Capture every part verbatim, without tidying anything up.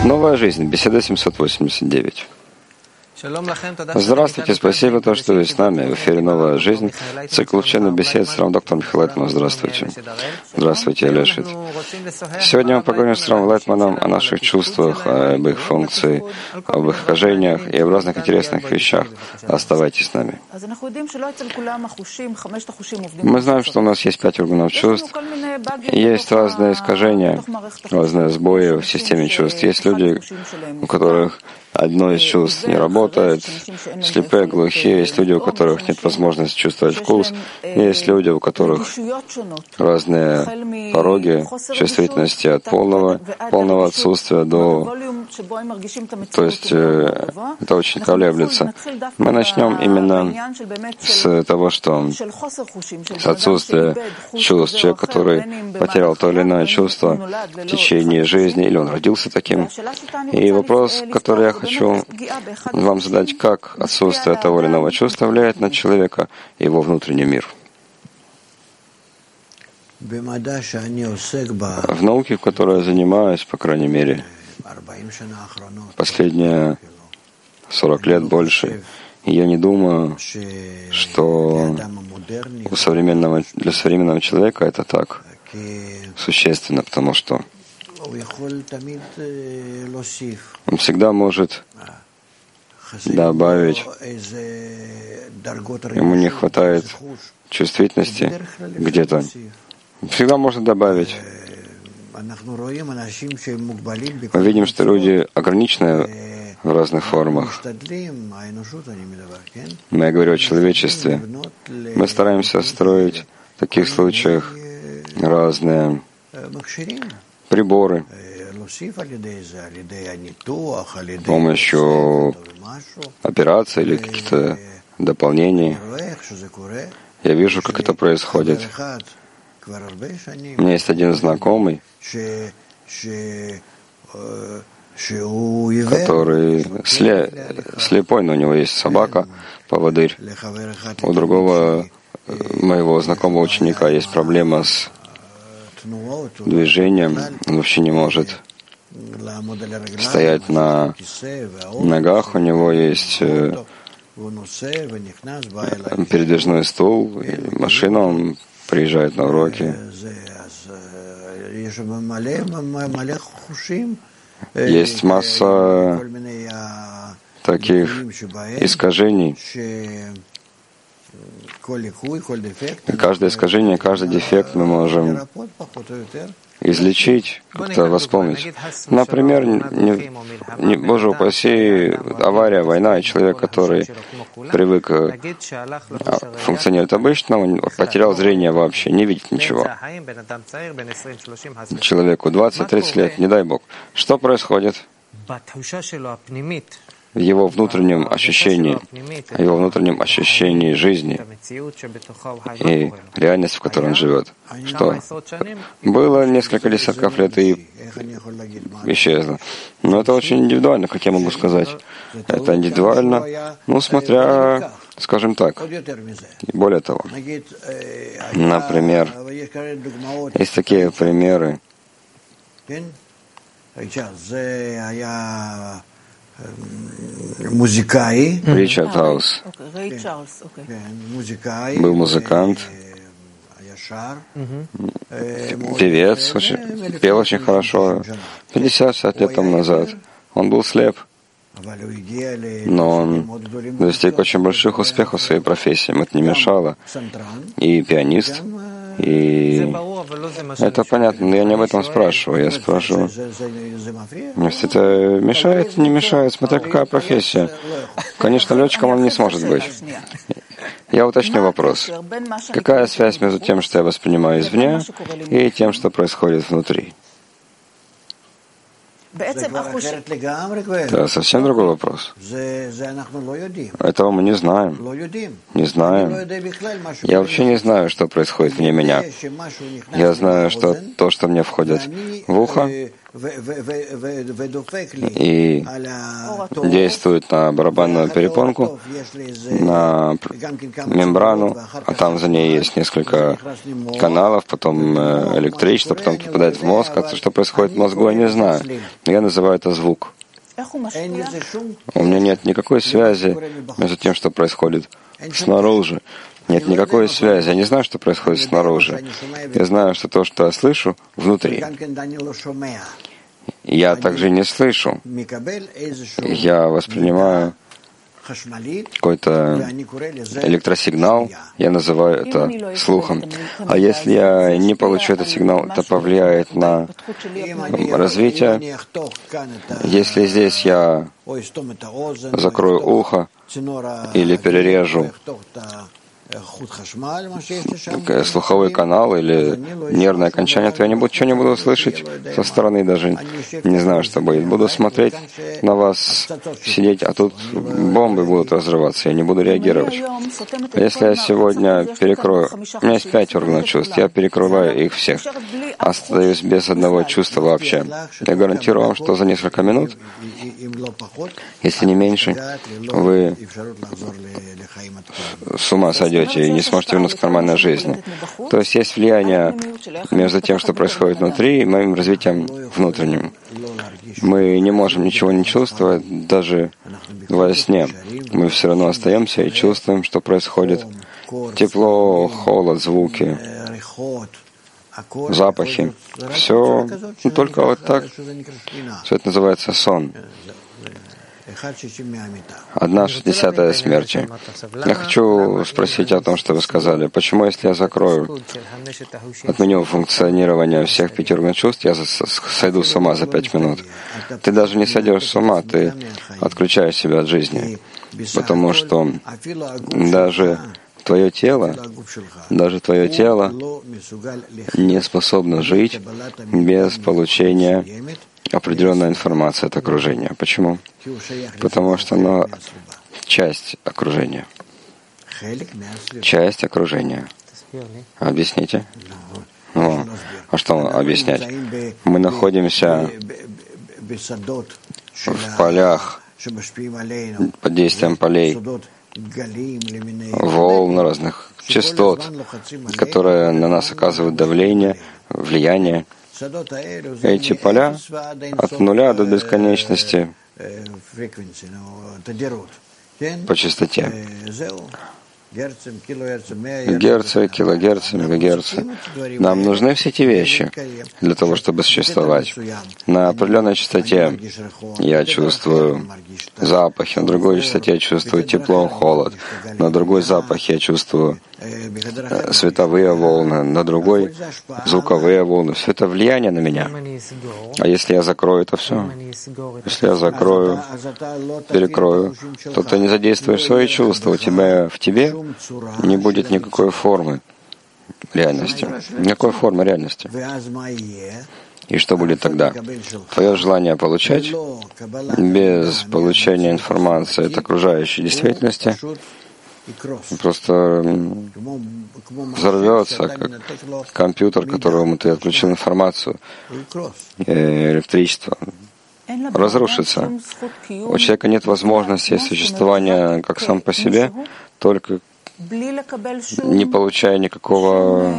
Новая жизнь. Беседа семьсот восемьдесят девять. Здравствуйте, спасибо, то, что вы с нами. В эфире «Новая жизнь». Цикл учебных бесед с Равом доктором Михаилом Лайтманом. Здравствуйте. Здравствуйте, Элешвит. Сегодня мы поговорим с Равом Лайтманом о наших чувствах, об их функции, об их искажениях и об разных интересных вещах. Оставайтесь с нами. Мы знаем, что у нас есть пять органов чувств. Есть разные искажения, разные сбои в системе чувств. Есть люди, у которых одно из чувств не работает, слепые, глухие, есть люди, у которых нет возможности чувствовать вкус, есть люди, у которых разные пороги чувствительности от полного, полного отсутствия до... То есть э, это очень колеблется. Мы начнем именно с того, что с отсутствия чувств. Человек, который потерял то или иное чувство в течение жизни, или он родился таким. И вопрос, который я хочу вам задать, как отсутствие того или иного чувства влияет на человека и его внутренний мир. В науке, в которой я занимаюсь, по крайней мере, последние сорок лет больше, я не думаю, что у современного, для современного человека это так существенно, потому что он всегда может добавить, ему не хватает чувствительности где-то. Всегда можно добавить. Мы видим, что люди ограничены в разных формах. Но я говорю о человечестве. Мы стараемся строить в таких случаях разные приборы с помощью операций или каких-то дополнений. Я вижу, как это происходит. У меня есть один знакомый, который сле, слепой, но у него есть собака, поводырь. У другого моего знакомого ученика есть проблема с движением, он вообще не может стоять на ногах, у него есть передвижной стул, машина, он приезжает на уроки. Есть масса таких искажений. Каждое искажение, каждый дефект мы можем излечить, как-то восполнить. Например, не, не, Боже упаси, авария, война, и человек, который привык функционировать обычно, он потерял зрение вообще, не видит ничего. Человеку двадцать-тридцать лет, не дай Бог. Что происходит? В его внутреннем ощущении, в его внутреннем ощущении жизни и реальность, в которой он живет. Что было несколько десятков лет и исчезло. Но это очень индивидуально, как я могу сказать. Это индивидуально, ну, смотря, скажем так. И более того, например, есть такие примеры. Ричард Хаус был музыкант, певец, очень, пел очень хорошо. пятьдесят-шестьдесят лет тому назад он был слеп, но он достиг очень больших успехов в своей профессии. Ему это не мешало. И пианист, и это понятно, но я не об этом спрашиваю. Я спрашиваю, если это мешает, не мешает, смотря какая профессия. Конечно, летчиком он не сможет быть. Я уточню вопрос. Какая связь между тем, что я воспринимаю извне, и тем, что происходит внутри? Это совсем другой вопрос. Этого мы не знаем. Не знаем. Я вообще не знаю, что происходит вне меня. Я знаю, что то, что мне входит в ухо, и действует на барабанную перепонку, на мембрану, а там за ней есть несколько каналов, потом электричество, потом попадает в мозг. А что происходит в мозгу, я не знаю. Я называю это звук. У меня нет никакой связи между тем, что происходит снаружи. Нет никакой связи. Я не знаю, что происходит снаружи. Я знаю, что то, что я слышу, внутри. Я также не слышу. Я воспринимаю какой-то электросигнал, я называю это слухом. А если я не получу этот сигнал, это повлияет на развитие. Если здесь я закрою ухо или перережу слуховой канал или нервное окончание, то я не буду, что не буду слышать со стороны, даже не знаю, что будет. Буду смотреть на вас, сидеть, а тут бомбы будут разрываться, я не буду реагировать. Если я сегодня перекрою, у меня есть пять органов чувств, я перекрываю их всех, остаюсь без одного чувства вообще. Я гарантирую вам, что за несколько минут, если не меньше, вы с ума сойдете и не сможете вернуться к нормальной жизни. То есть есть влияние между тем, что происходит внутри, и моим развитием внутренним. Мы не можем ничего не чувствовать, даже во сне. Мы все равно остаемся и чувствуем, что происходит. Тепло, холод, звуки, запахи. Все ну, только вот так. Все это называется сон. Одна шестидесятая смерти. Я хочу спросить о том, что вы сказали. Почему, если я закрою, отменю функционирование всех пяти органов чувств, я сойду с ума за пять минут? Ты даже не сойдешь с ума, ты отключаешь себя от жизни. Потому что даже твое тело, даже твое тело не способно жить без получения определенной информации от окружения. Почему? Потому что оно часть окружения. Часть окружения. Объясните. Ну, а что объяснять? Мы находимся в полях под действием полей, волн разных частот, которые на нас оказывают давление, влияние. Эти поля от нуля до бесконечности по частоте. Герцы, килогерцы, мегагерцы. Нам нужны все эти вещи для того, чтобы существовать. На определенной частоте я чувствую запахи, на другой частоте я чувствую тепло, холод, на другой запах я чувствую световые волны, на другой звуковые волны. Все это влияние на меня. А если я закрою это все, если я закрою, перекрою, то ты не задействуешь свои чувства. У тебя в тебе не будет никакой формы реальности. Никакой формы реальности. И что будет тогда? Твое желание получать без получения информации от окружающей действительности просто взорвется, как компьютер, которому ты отключил информацию, электричество, разрушится. У человека нет возможности существования как сам по себе, только не получая никакого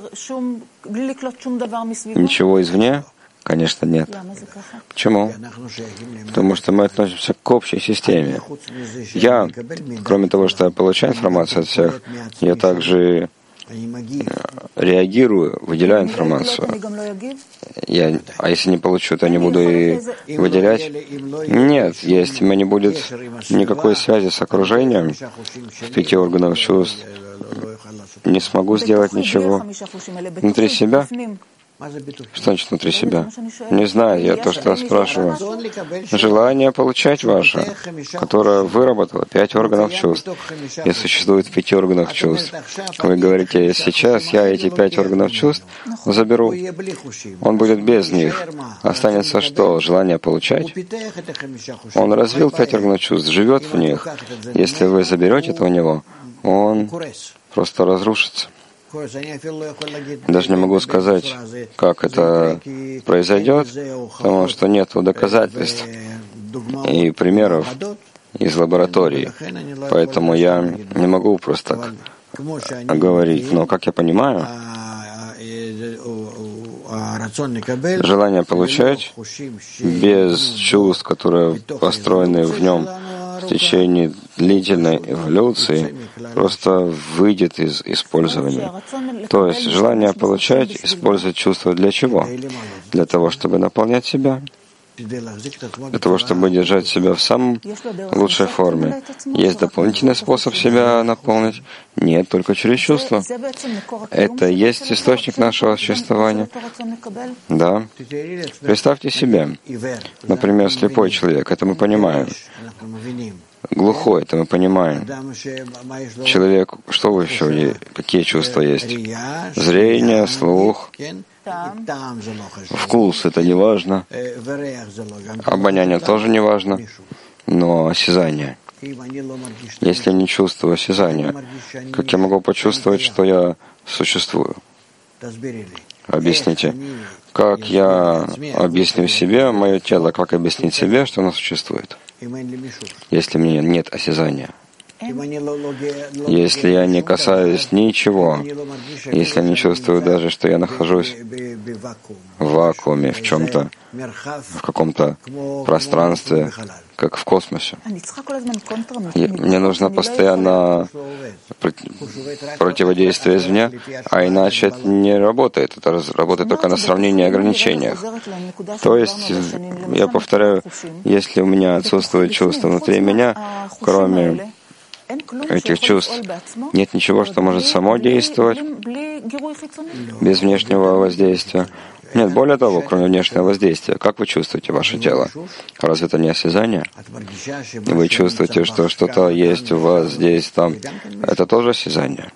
ничего извне. Конечно, нет. Почему? Потому что мы относимся к общей системе. Я, кроме того, что я получаю информацию от всех, я также реагирую, выделяю информацию. Я, а если не получу, то я не буду и выделять? Нет, если у меня не будет никакой связи с окружением в пяти органах чувств, не смогу сделать ничего внутри себя. Что значит внутри себя? Не знаю, я то, что я спрашиваю. Желание получать ваше, которое выработало пять органов чувств и существует в пяти органах чувств. Вы говорите, сейчас я эти пять органов чувств заберу. Он будет без них. Останется что? Желание получать? Он развил пять органов чувств, живет в них. Если вы заберете это у него, он просто разрушится. Даже не могу сказать, как это произойдет, потому что нет доказательств и примеров из лаборатории. Поэтому я не могу просто так говорить. Но, как я понимаю, Желание получать без чувств, которые построены в нем в течение длительной эволюции, просто выйдет из использования. То есть желание получать использовать чувства для чего? Для того, чтобы наполнять себя, для того, чтобы держать себя в самой лучшей форме. Есть дополнительный способ себя наполнить? Нет, только через чувства. Это есть источник нашего существования. Да. Представьте себе, например, слепой человек, это мы понимаем. Глухой, это мы понимаем. Человек, что вы еще, какие чувства есть? Зрение, слух, вкус, это не важно. Обоняние тоже не важно. Но осязание. Если не чувствую осязания, как я могу почувствовать, что я существую? Объясните. Как я объясню себе мое тело, как объяснить себе, что оно существует? Если у меня нет осязания. Если я не касаюсь ничего, если я не чувствую даже, что я нахожусь в вакууме, в чем-то, в каком-то пространстве, как в космосе. И мне нужно постоянно противодействие извне, а иначе это не работает. Это работает только на сравнении и ограничениях. То есть, я повторяю, если у меня отсутствует чувство внутри меня, кроме этих чувств, нет ничего, что может само действовать без внешнего воздействия. Нет, более того, кроме внешнего воздействия, как вы чувствуете ваше тело? Разве это не осязание? Вы чувствуете, что что-то есть у вас здесь, там. Это тоже осязание.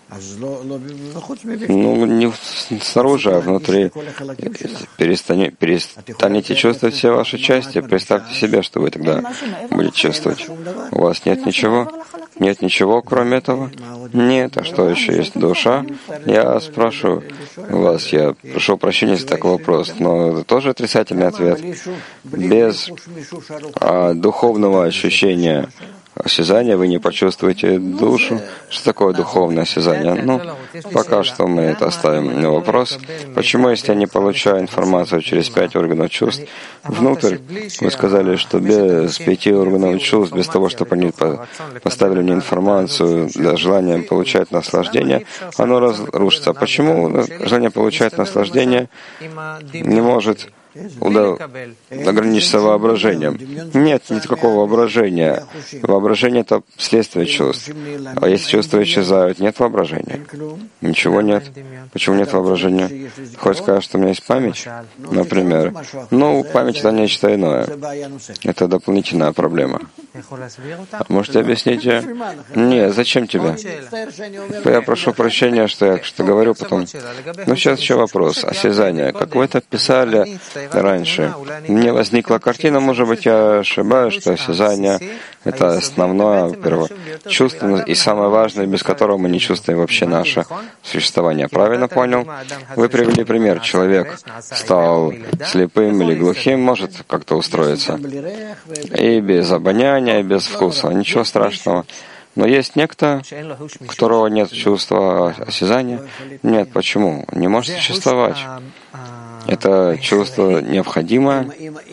Ну, не снаружи, а внутри. Перестане, перестанете чувствовать все ваши части. Представьте себе, что вы тогда будете чувствовать. У вас нет ничего? Нет ничего, кроме этого? Нет. А что еще есть? Душа? Я спрашиваю вас, я прошу прощения за такой вопрос, но это тоже отрицательный ответ. Без а, духовного ощущения осязания вы не почувствуете душу. Что такое духовное осязание? Ну, пока что мы это оставим на вопрос. Почему, если я не получаю информацию через пять органов чувств внутрь, вы сказали, что без пяти органов чувств, без того, чтобы они поставили мне информацию для желания получать наслаждение, оно разрушится. Почему желание получать наслаждение не может ограничиться воображением? Нет никакого воображения. Воображение — это следствие чувств. А если чувства исчезают, нет воображения? Ничего нет. Почему нет воображения? Хоть скажешь, что у меня есть память, например. Ну, память — это нечто иное. Это дополнительная проблема. Можете объяснить? Нет, зачем тебе? Я прошу прощения, что я что говорю потом. Ну, сейчас еще вопрос. Осязание. Как вы это писали раньше. Мне возникла картина, может быть, я ошибаюсь, что осязание — это основное чувство и самое важное, без которого мы не чувствуем вообще наше существование. Правильно понял? Вы привели пример. Человек стал слепым или глухим, может как-то устроиться. И без обоняния, и без вкуса. Ничего страшного. Но есть некто, у которого нет чувства осязания. Нет, почему? Не может существовать. Это чувство необходимо.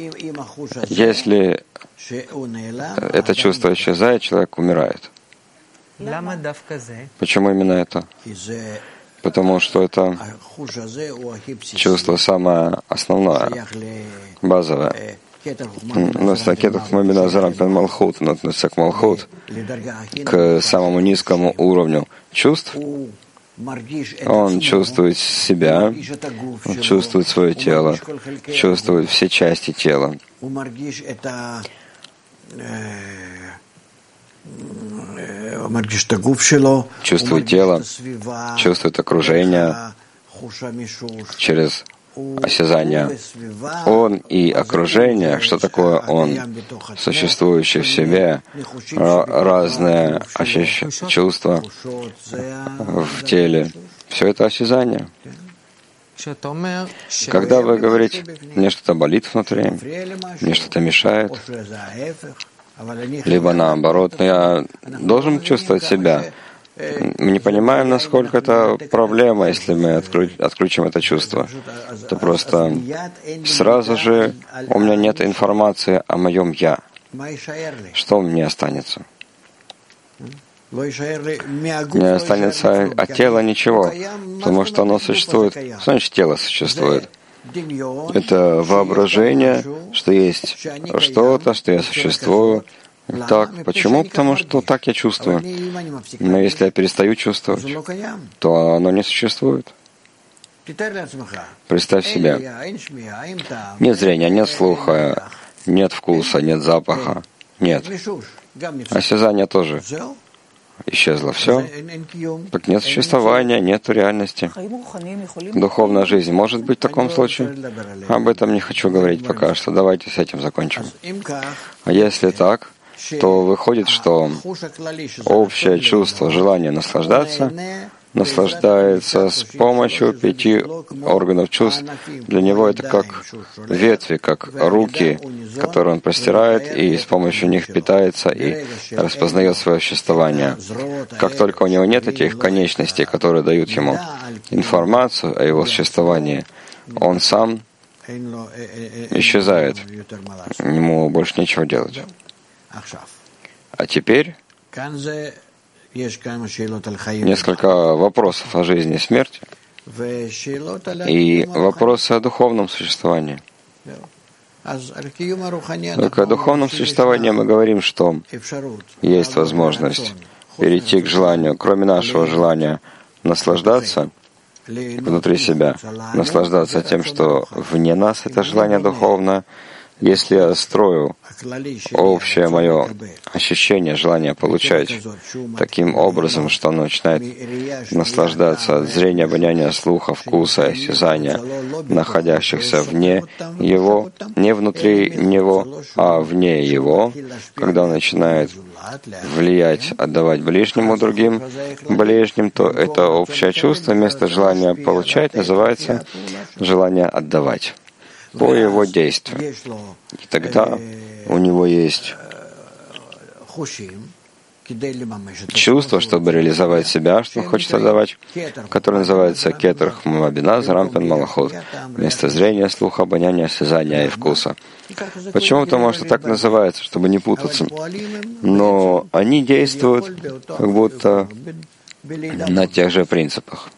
Если это чувство исчезает, человек умирает. Почему именно это? Потому что это чувство самое основное, базовое. Но с таких мобилизаром пен Малхут, он относится к Малхут, к самому низкому уровню чувств. Он чувствует себя, он чувствует свое тело, чувствует все части тела. Чувствует тело, чувствует окружение через осязание. Он и окружение, что такое он, существующий в себе, разные ощущения, чувства в теле. Все это осязание. Когда вы говорите, мне что-то болит внутри, мне что-то мешает, либо наоборот, но я должен чувствовать себя Мы не понимаем, насколько это проблема, если мы отключим это чувство. То просто сразу же у меня нет информации о моем «я». Что мне останется? Не останется от тела ничего, потому что оно существует. Что значит тело существует? Это воображение, что есть что-то, что я существую. Так, почему? Потому что так я чувствую. Но если я перестаю чувствовать, то оно не существует. Представь себе, нет зрения, нет слуха, нет вкуса, нет запаха, нет. Осязание тоже исчезло. Все. Так нет существования, нет реальности. Духовная жизнь может быть в таком случае? Об этом не хочу говорить пока что. Давайте с этим закончим. А если так, то выходит, что общее чувство, желание наслаждаться, наслаждается с помощью пяти органов чувств. Для него это как ветви, как руки, которые он простирает, и с помощью них питается и распознает свое существование. Как только у него нет этих конечностей, которые дают ему информацию о его существовании, он сам исчезает. Ему больше нечего делать. А теперь несколько вопросов о жизни и смерти и вопросы о духовном существовании. Только о духовном существовании мы говорим, что есть возможность перейти к желанию, кроме нашего желания наслаждаться внутри себя, наслаждаться тем, что вне нас это желание духовное. Если я строю общее мое ощущение, желание получать таким образом, что оно начинает наслаждаться от зрения, обоняния, слуха, вкуса, осязания, находящихся вне его, не внутри него, а вне его, когда он начинает влиять, отдавать ближнему другим ближним, то это общее чувство вместо желания получать называется желание отдавать по его действию. И тогда у него есть чувство, чтобы реализовать себя, что он хочет отдавать, которое называется кетер хмабина зарампен малахот, вместо зрения, слуха, обоняния, осязания и вкуса. Почему? Потому что так называется, чтобы не путаться. Но они действуют как будто на тех же принципах.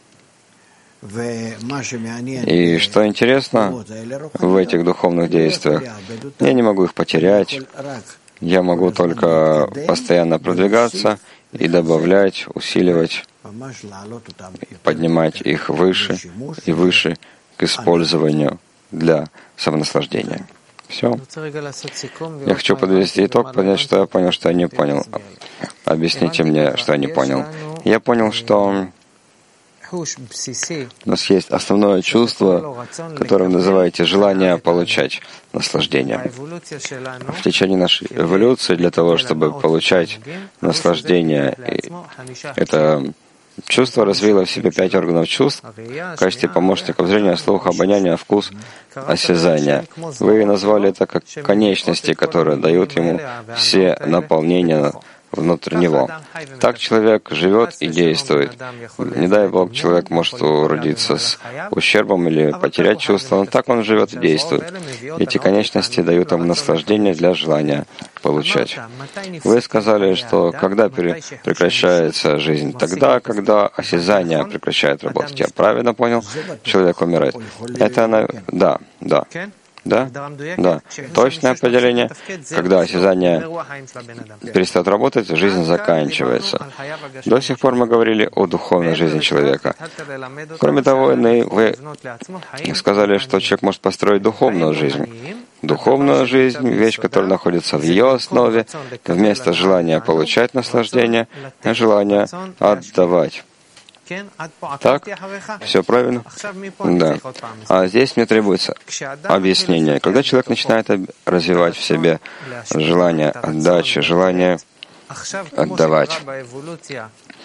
И что интересно в этих духовных действиях, я не могу их потерять, я могу только постоянно продвигаться и добавлять, усиливать, поднимать их выше и выше к использованию для самонаслаждения. Все. Я хочу подвести итог, понять, что я понял, что я не понял. Объясните мне, что я не понял. Я понял, что у нас есть основное чувство, которое вы называете желание получать наслаждение. В течение нашей эволюции для того, чтобы получать наслаждение, это чувство развило в себе пять органов чувств в качестве помощников зрения, слуха, обоняния, вкус, осязания. Вы назвали это как конечности, которые дают ему все наполнения внутрь него. Так человек живет и действует. Не дай Бог, человек может уродиться с ущербом или потерять чувство, но так он живет и действует. Эти конечности дают ему наслаждение для желания получать. Вы сказали, что когда прекращается жизнь? Тогда, когда осязание прекращает работать. Я правильно понял? Человек умирает. Это она... Да, да. Да? Да. Точное определение. Когда осязание перестает работать, жизнь заканчивается. До сих пор мы говорили о духовной жизни человека. Кроме того, вы сказали, что человек может построить духовную жизнь. Духовная жизнь — вещь, которая находится в ее основе, вместо желания получать наслаждение, желание отдавать. Так? Все правильно? Да. А здесь мне требуется объяснение. Когда человек начинает развивать в себе желание отдачи, желание отдавать,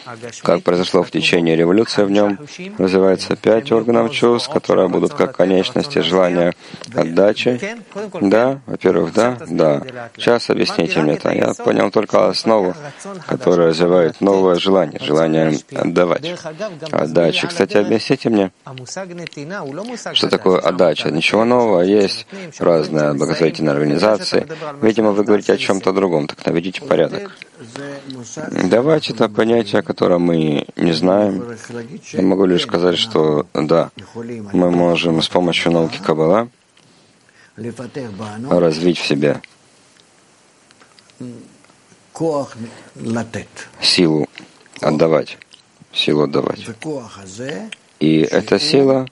как произошло в течение революции в нем, развивается пять органов чувств, которые будут как конечности желания отдачи. Да, во-первых, да, да. Сейчас объясните мне это. Я понял только основу, которая развивает новое желание, желание отдавать. Отдача. Кстати, объясните мне, что такое отдача. Ничего нового, есть разные благотворительные организации. Видимо, вы говорите о чем-то другом, так наведите порядок. Давать — это понятие, о котором мы не знаем. Я могу лишь сказать, что да, мы можем с помощью науки Каббала развить в себе силу отдавать, силу отдавать. И эта сила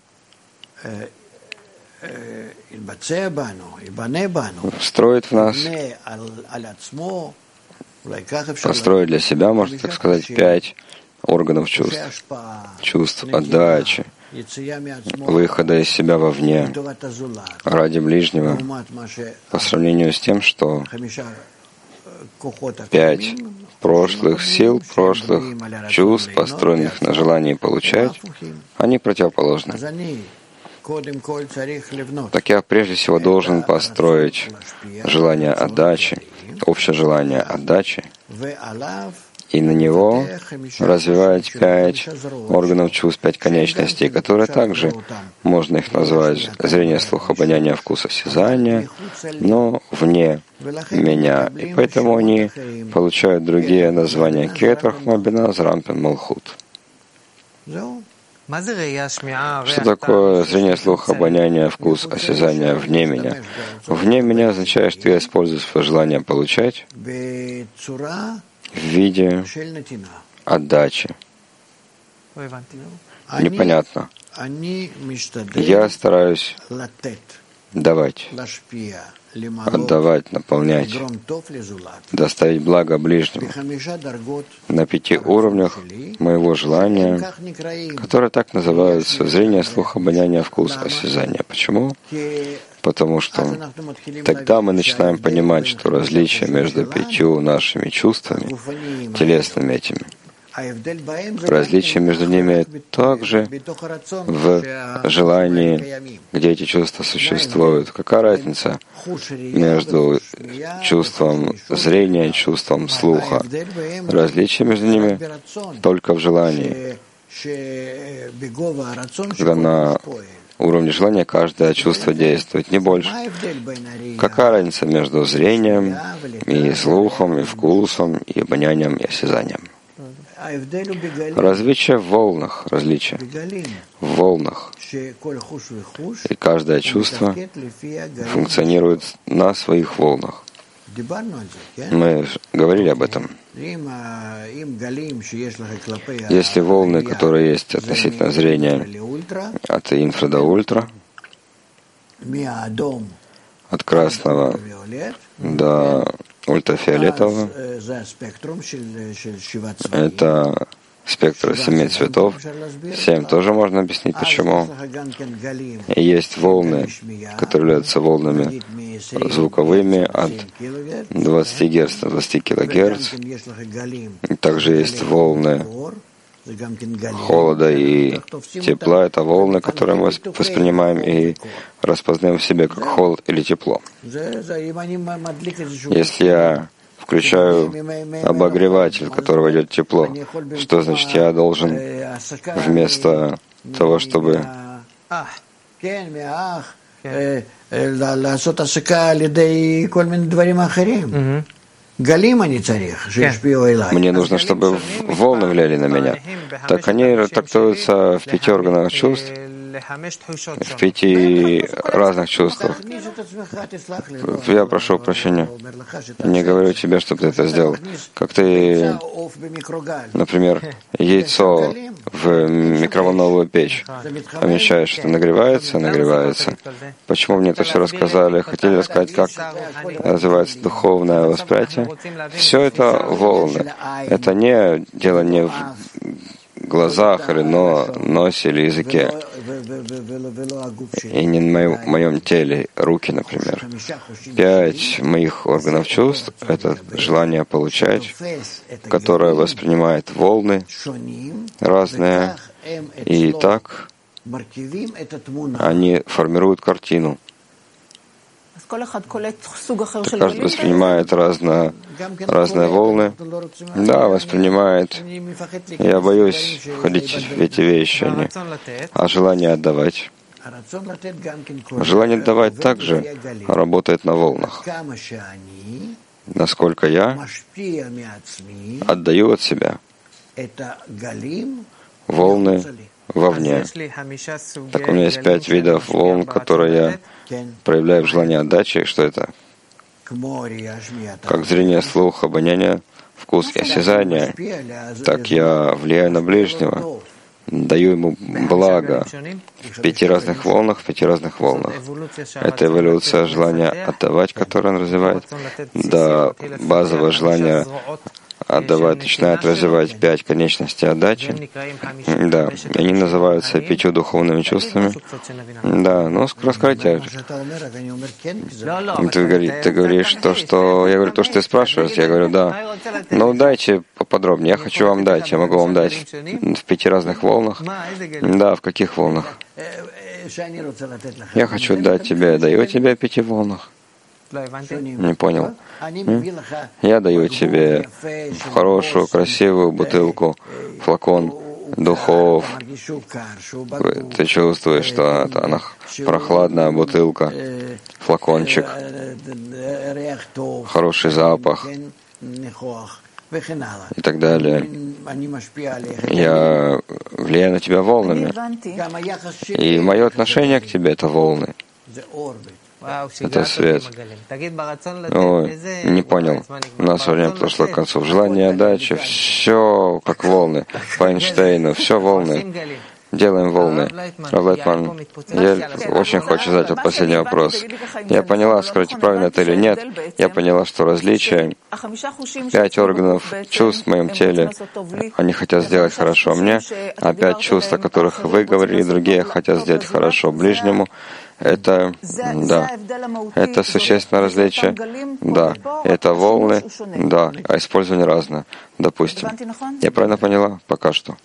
строит в нас, построить для себя, можно так сказать, пять органов чувств. Чувств отдачи, выхода из себя вовне, ради ближнего, по сравнению с тем, что пять прошлых сил, прошлых чувств, построенных на желании получать, они противоположны. Так я прежде всего должен построить желание отдачи, общее желание отдачи, и на него развивать пять органов чувств, пять конечностей, которые также, можно их назвать, зрение, слух, обоняние, вкус, осязание, но вне меня. И поэтому они получают другие названия: кетер, хмабина, зрампин, малхут. Что такое зрение, слух, обоняние, вкус, осязание вне меня? Вне меня означает, что я использую свое желание получать в виде отдачи. Непонятно. Я стараюсь давать, отдавать, наполнять, доставить благо ближнему на пяти уровнях моего желания, которые так называются: зрение, слух, обоняние, вкус, осязание. Почему? Потому что тогда мы начинаем понимать, что различие между пятью нашими чувствами, телесными этими, различие между ними также в желании, где эти чувства существуют. Какая разница между чувством зрения и чувством слуха? Различие между ними только в желании. Когда на уровне желания каждое чувство действует, не больше. Какая разница между зрением и слухом, и вкусом, и обонянием, и осязанием? Различие в волнах, различие в волнах. И каждое чувство функционирует на своих волнах. Мы говорили об этом. Если волны, которые есть относительно зрения от инфра до ультра, от красного до ультрафиолетового, это спектр семи цветов. Семь тоже можно объяснить, почему. И есть волны, которые являются волнами звуковыми от двадцати герц до двадцати килогерц. И также есть волны холода и тепла. Это волны, которые мы воспринимаем и распознаем в себе как холод или тепло. Если я включаю обогреватель, в которого идет тепло, что значит я должен вместо того, чтобы мне нужно, чтобы волны влияли на меня. Так они трактуются в пяти органах чувств, в пяти разных чувствах. Я прошу прощения. Не говорю тебе, чтобы ты это сделал. Как ты, например, яйцо в микроволновую печь помещаешь, что нагревается, нагревается. Почему мне это все рассказали? Хотели рассказать, как называется духовное восприятие? Все это волны. Это не дело не в глазах или но, носе или языке. и не на моем, моем теле, руки, например. Пять моих органов чувств — это желание получать, которое воспринимает волны разные, и так они формируют картину. Каждый воспринимает разно, разные волны. Да, воспринимает. Я боюсь входить в эти вещи. Они. А желание отдавать? Желание отдавать также работает на волнах. Насколько я отдаю от себя волны вовне. Так у меня есть пять видов волн, которые я проявляю в желании отдачи. Что это? Как зрение, слух, обоняние, вкус и осязание. Так я влияю на ближнего, даю ему благо в пяти разных волнах, в пяти разных волнах. Это эволюция желания отдавать, которую он развивает, до базового желания отдавать, начинает развивать пять конечностей отдачи. Да, они называются пятью духовными чувствами. Да, ну расскажите. Ты говоришь, ты говоришь то, что... Я говорю, то, что ты спрашиваешь, я говорю, да. Ну, дайте поподробнее, я хочу вам дать, я могу вам дать в пяти разных волнах. Да, в каких волнах? Я хочу дать тебе, даю тебе в пяти волнах. Не понял. Я даю тебе хорошую, красивую бутылку, флакон духов. Ты чувствуешь, что она прохладная бутылка, флакончик, хороший запах и так далее. Я влияю на тебя волнами. И мое отношение к тебе — это волны. Это свет. Ой, не понял. У нас время подошло к концу. Желание отдачи, все как волны. По Эйнштейну, все волны. Делаем волны. Рав Лайтман, я очень хочу задать вот последний вопрос. Я поняла, скажите, правильно это или нет, я поняла, что различие пять органов чувств в моем теле, они хотят сделать хорошо мне, а пять чувств, о которых вы говорили, другие хотят сделать хорошо ближнему. Это, да, это существенное различие, да, это волны, да, а использование разное, допустим. Я правильно поняла? Пока что.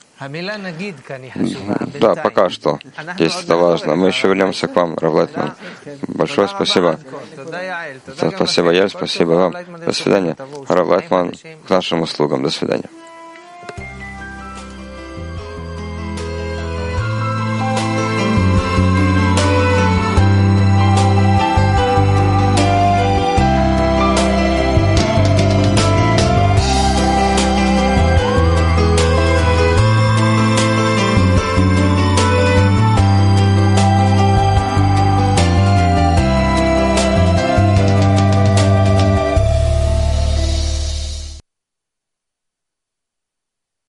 Да, пока что. Здесь это важно. Мы еще вернемся к вам, Рав Лайтман. Большое спасибо. Спасибо, Яль, спасибо вам. До свидания. Рав Лайтман к нашим услугам. До свидания.